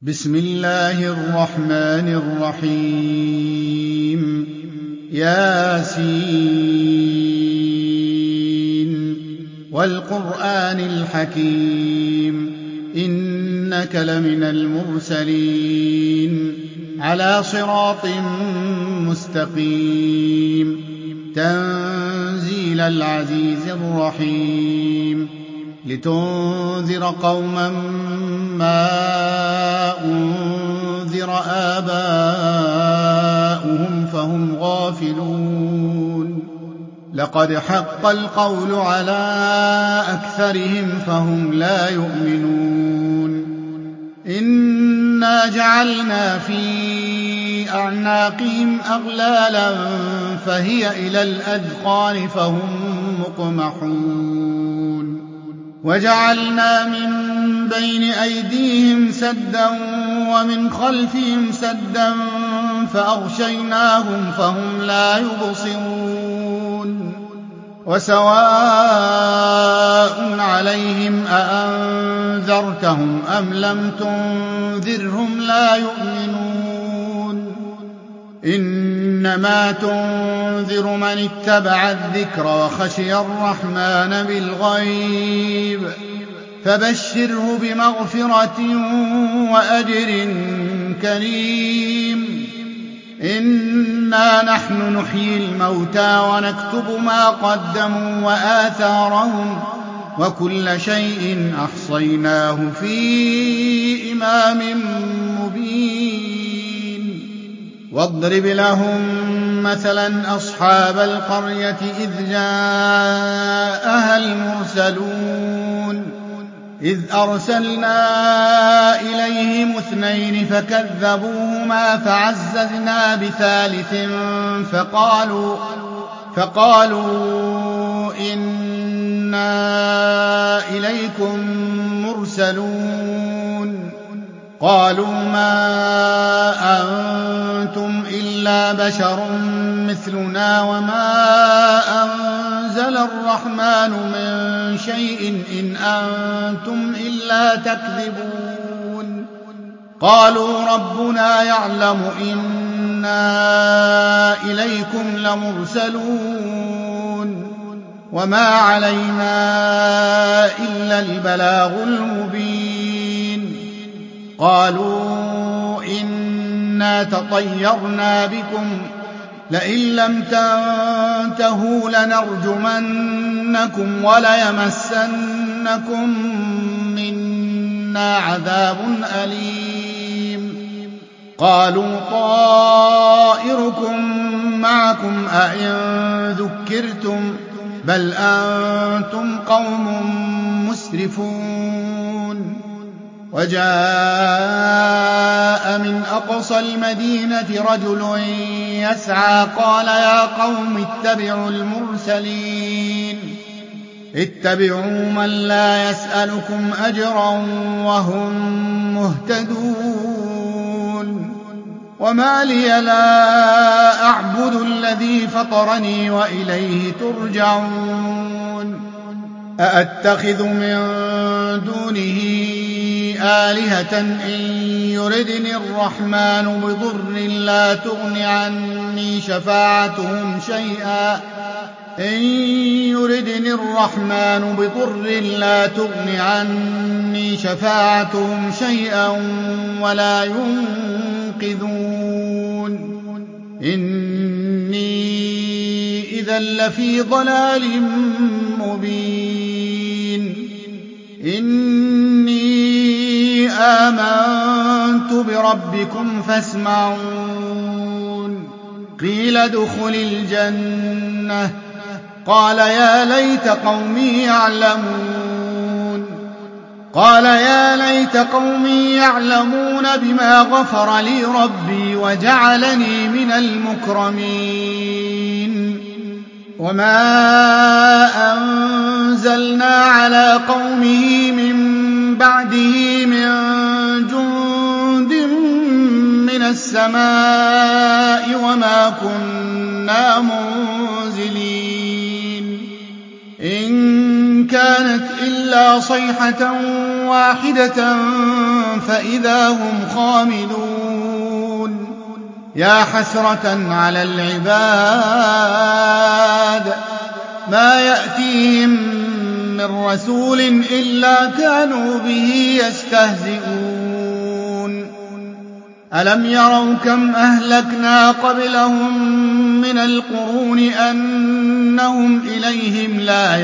بسم الله الرحمن الرحيم ياسين والقرآن الحكيم إنك لمن المرسلين على صراط مستقيم تنزيل العزيز الرحيم لتنذر قوما ما أنذر آباؤهم فهم غافلون لقد حق القول على أكثرهم فهم لا يؤمنون إنا جعلنا في أعناقهم أغلالا فهي إلى الأذقان فهم مقمحون وجعلنا من بين أيديهم سدا ومن خلفهم سدا فأغشيناهم فهم لا يبصرون وسواء عليهم أأنذرتهم أم لم تنذرهم لا يؤمنون إنما تنذر من اتبع الذكر وخشي الرحمن بالغيب فبشره بمغفرة وأجر كريم إنا نحن نحيي الموتى ونكتب ما قدموا وآثارهم وكل شيء أحصيناه في إمام مبين واضرب لهم مثلا أصحاب القرية إذ جاءها المرسلون إذ أرسلنا إليهم 2 فكذبوهما فعززنا بثالث فقالوا إنا إليكم مرسلون قالوا ما أنتم إلا بشر مثلنا وما أنزل الرحمن من شيء إن أنتم إلا تكذبون قالوا ربنا يعلم إنا إليكم لمرسلون وما علينا إلا البلاغ المبين قالوا إنا تطيرنا بكم لئن لم تنتهوا لنرجمنكم وليمسنكم منا عذاب أليم قالوا طائركم معكم أئن ذكرتم بل أنتم قوم مسرفون وجاء من أقصى المدينة رجل يسعى قال يا قوم اتبعوا المرسلين اتبعوا من لا يسألكم أجرا وهم مهتدون وما لي لا أعبد الذي فطرني وإليه ترجعون أأتخذ من دونه آلهة إن يردني الرحمن بضر لا تغن عني شفاعتهم شيئا ولا ينقذون إني إذا لفي ضلال مبين إني آمنت بربكم فاسمعون قيل ادخل الجنة قال يا ليت قومي يعلمون بما غفر لي ربي وجعلني من المكرمين وما أنزلنا على قومه من بعده من جند من السماء وما كنا منزلين إن كان كانت إلا صيحة واحدة فإذا هم خامدون يا حسرة على العباد ما يأتيهم من رسول إلا كانوا به يستهزئون ألم يروا كم أهلكنا قبلهم من القرون أنهم إليهم لا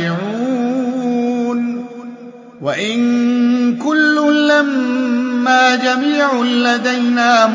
يرجعون وإن كل لما جميع لدينا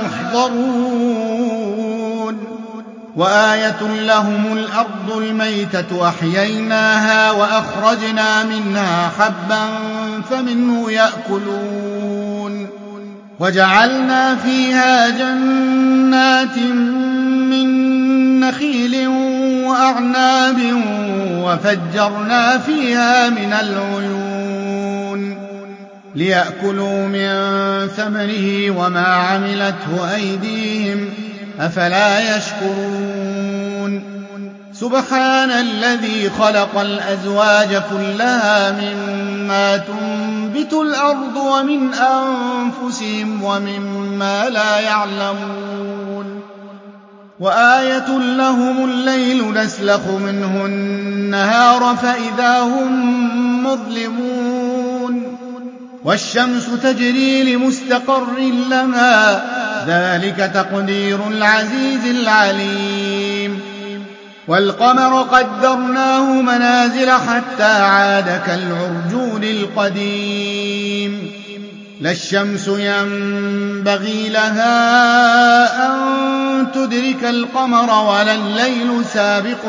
محضرون وآية لهم الأرض الميتة أحييناها وأخرجنا منها حبا فمنه يأكلون وجعلنا فيها جنات من نخيل وأعناب وفجرنا فيها من العيون ليأكلوا من ثمره وما عملته أيديهم أفلا يشكرون سبحان الذي خلق الأزواج كلها مما تنبت الأرض ومن أنفسهم ومما لا يعلمون وآية لهم الليل نسلخ منه النهار فإذا هم مظلمون والشمس تجري لمستقر لها ذلك تقدير العزيز العليم والقمر قدرناه منازل حتى عاد كالعرجون القديم لا الشمس ينبغي لها أن تدرك القمر ولا الليل سابق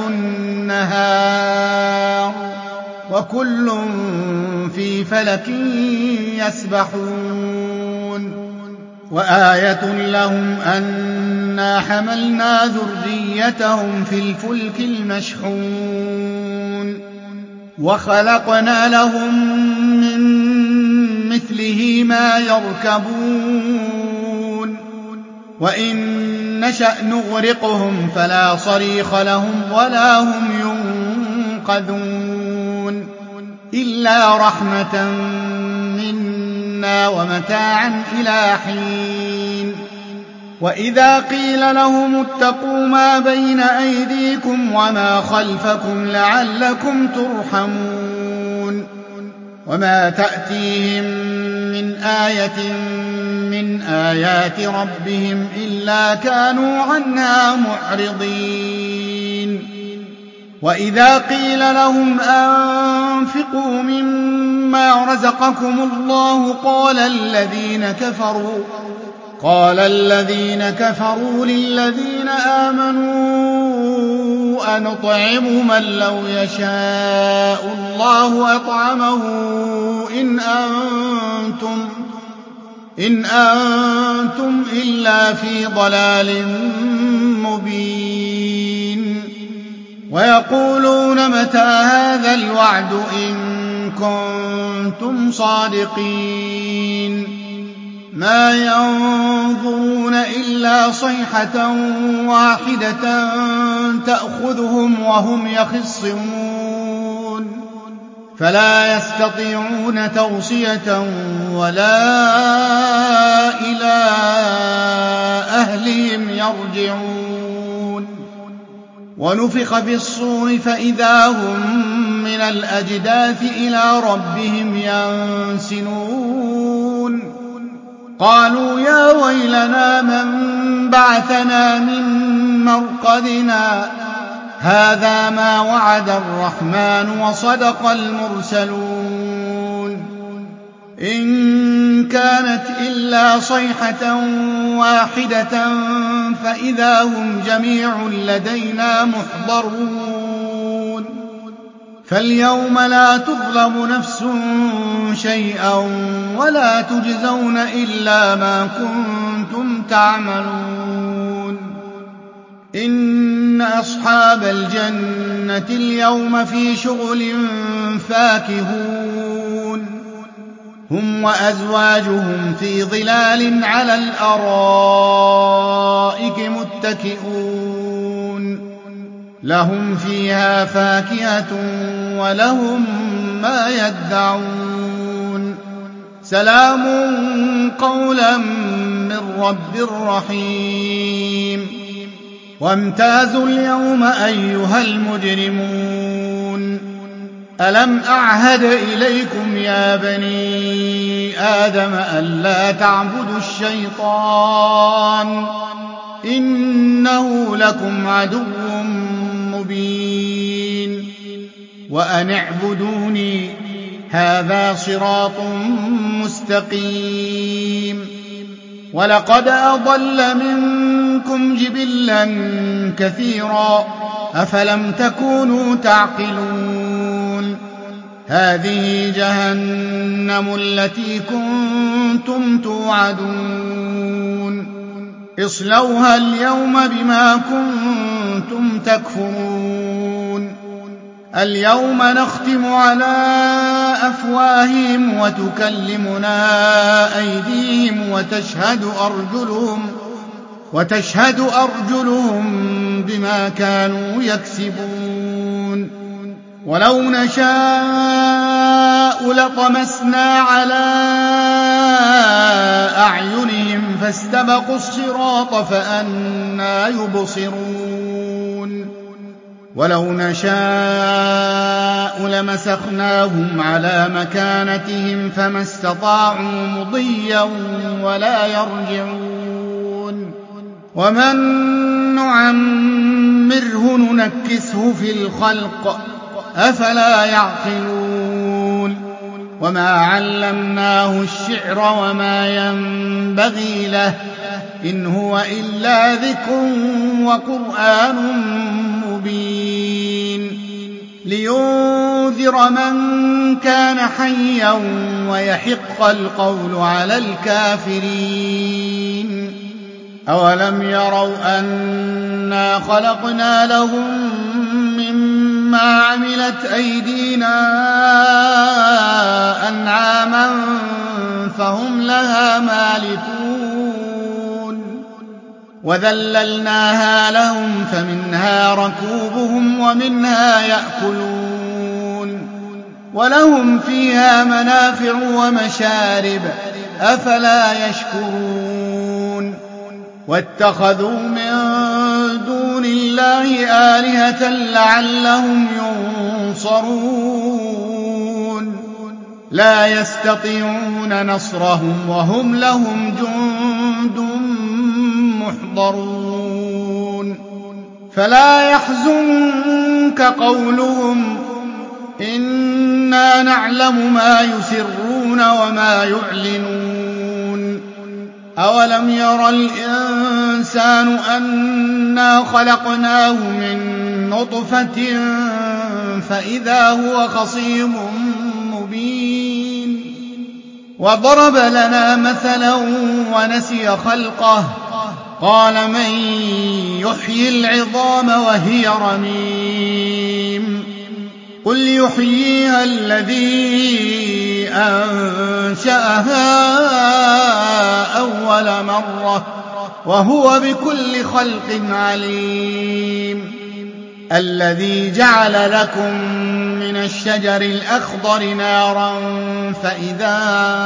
النهار وكل في فلك يسبحون وآية لهم أنا حملنا ذريتهم في الفلك المشحون وخلقنا لهم من مثله ما يركبون وإن نشأ نغرقهم فلا صريخ لهم ولا هم ينقذون إلا رحمة منا ومتاعا إلى حين وإذا قيل لهم اتقوا ما بين أيديكم وما خلفكم لعلكم ترحمون وما تأتيهم من آية من آيات ربهم إلا كانوا عنها معرضين وإذا قيل لهم أنفقوا مما رزقكم الله قال الذين كفروا للذين آمنوا أنطعم من لو يشاء الله أطعمه إن أنتم إلا في ضلال مبين ويقولون متى هذا الوعد إن كنتم صادقين ما ينظرون إلا صيحة واحدة تأخذهم وهم يخصمون فلا يستطيعون توصية ولا إلى أهلهم يرجعون ونفخ في الصور فإذا هم من الأجداث إلى ربهم ينسلون قالوا يا ويلنا من بعثنا من مرقدنا هذا ما وعد الرحمن وصدق المرسلون إن كانت إلا صيحة واحدة فإذا هم جميع لدينا محضرون فاليوم لا تظلم نفس شيئا ولا تجزون إلا ما كنتم تعملون إن أصحاب الجنة اليوم في شغل فاكهون هم وأزواجهم في ظلال على الأرائك متكئون لهم فيها فاكهة وَلَهُم مَّا يَدَّعُونَ سَلَامٌ قَوْلًا مِّن رَّبٍّ رَّحِيمٍ وَامْتَازُوا الْيَوْمَ أَيُّهَا الْمُجْرِمُونَ أَلَمْ أَعْهَدْ إِلَيْكُمْ يَا بَنِي آدَمَ أَلَّا تَعْبُدُوا الشَّيْطَانَ إِنَّهُ لَكُمْ عَدُوٌّ مُّبِينٌ وَأَنِ اعْبُدُونِي هَٰذَا صِرَاطٌ مُّسْتَقِيمٌ وَلَقَدْ أَضَلَّ مِنكُمْ جِبِلًّا كَثِيرًا أَفَلَمْ تَكُونُوا تَعْقِلُونَ هَٰذِهِ جَهَنَّمُ الَّتِي كُنتُمْ تُوعَدُونَ اصْلَوْهَا الْيَوْمَ بِمَا كُنتُمْ تَكْفُرُونَ الْيَوْمَ نَخْتِمُ عَلَىٰ أَفْوَاهِهِمْ وَتُكَلِّمُنَا أَيْدِيهِمْ وَتَشْهَدُ أَرْجُلُهُم بِمَا كَانُوا يَكْسِبُونَ وَلَوْ نَشَاءُ لَطَمَسْنَا عَلَىٰ أَعْيُنِهِمْ فَاسْتَبَقُوا الصِّرَاطَ فَأَنَّىٰ يُبْصِرُونَ وَلَوْ نَشَاءُ لَمَسَخْنَاهُمْ عَلَىٰ مَكَانَتِهِمْ فَمَا اسْتَطَاعُوا مُضِيًّا وَلَا يَرْجِعُونَ وَمَن نُّعَمِّرْهُ نُنَكِّسْهُ فِي الْخَلْقِ ۖ أَفَلَا يَعْقِلُونَ وَمَا عَلَّمْنَاهُ الشِّعْرَ وَمَا يَنبَغِي لَهُ ۚ إِنْ هُوَ إِلَّا ذِكْرٌ وَقُرْآنٌ مُّبِينٌ لِّيُنذِرَ مَن كَانَ حَيًّا وَيَحِقَّ الْقَوْلُ عَلَى الْكَافِرِينَ أَوَلَمْ يَرَوْا أَنَّا خَلَقْنَا لَهُم مِّمَّا عَمِلَتْ أَيْدِينَا أَنْعَامًا فَهُمْ لَهَا مَالِكُونَ وَذَلَّلْنَاهَا لَهُمْ فَمِنْهَا رَكُوبُهُمْ وَمِنْهَا يَأْكُلُونَ وَلَهُمْ فِيهَا مَنَافِعُ وَمَشَارِبُ ۖ أَفَلَا يَشْكُرُونَ وَاتَّخَذُوا مِن دُونِ اللَّهِ آلِهَةً لَّعَلَّهُمْ يُنصَرُونَ لَا يَسْتَطِيعُونَ نَصْرَهُمْ وَهُمْ لَهُمْ جُندٌ مُّحْضَرُونَ فَلَا يَحْزُنكَ قَوْلُهُمْ ۘ إِنَّا نَعْلَمُ مَا يُسِرُّونَ وَمَا يُعْلِنُونَ أَوَلَمْ يَرَ الْإِنسَانُ أَنَّا خَلَقْنَاهُ مِن نُّطْفَةٍ فَإِذَا هُوَ خَصِيمٌ مُّبِينٌ وَضَرَبَ لَنَا مَثَلًا وَنَسِيَ خَلْقَهُ قَالَ مَن يُحْيِي الْعِظَامَ وَهِيَ رَمِيمٌ قُلْ يُحْيِيهَا الَّذِي أَنشَأَهَا أَوَّلَ مَرَّةٍ وَهُوَ بِكُلِّ خَلْقٍ عَلِيمٌ الَّذِي جَعَلَ لَكُم مِّنَ الشَّجَرِ الْأَخْضَرِ نَارًا فَإِذَا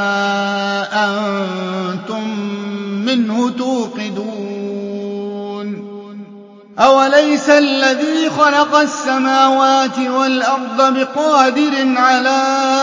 أَنتُم مِّنْهُ تُوقِدُونَ أَوَلَيْسَ الَّذِي خَلَقَ السَّمَاوَاتِ وَالْأَرْضَ بِقَادِرٍ عَلَىٰ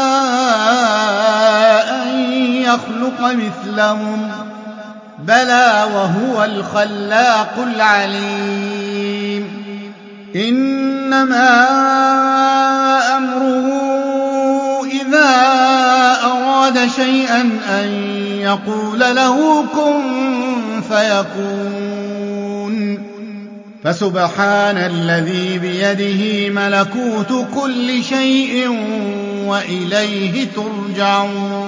أَن يَخْلُقَ مِثْلَهُم ۚ بَلَىٰ وَهُوَ الْخَلَّاقُ الْعَلِيمُ إِنَّمَا أَمْرُهُ إِذَا أَرَادَ شَيْئًا أَن يَقُولَ لَهُ كُن فَيَكُونُ فَسُبْحَانَ الَّذِي بِيَدِهِ مَلَكُوتُ كُلِّ شَيْءٍ وَإِلَيْهِ تُرْجَعُونَ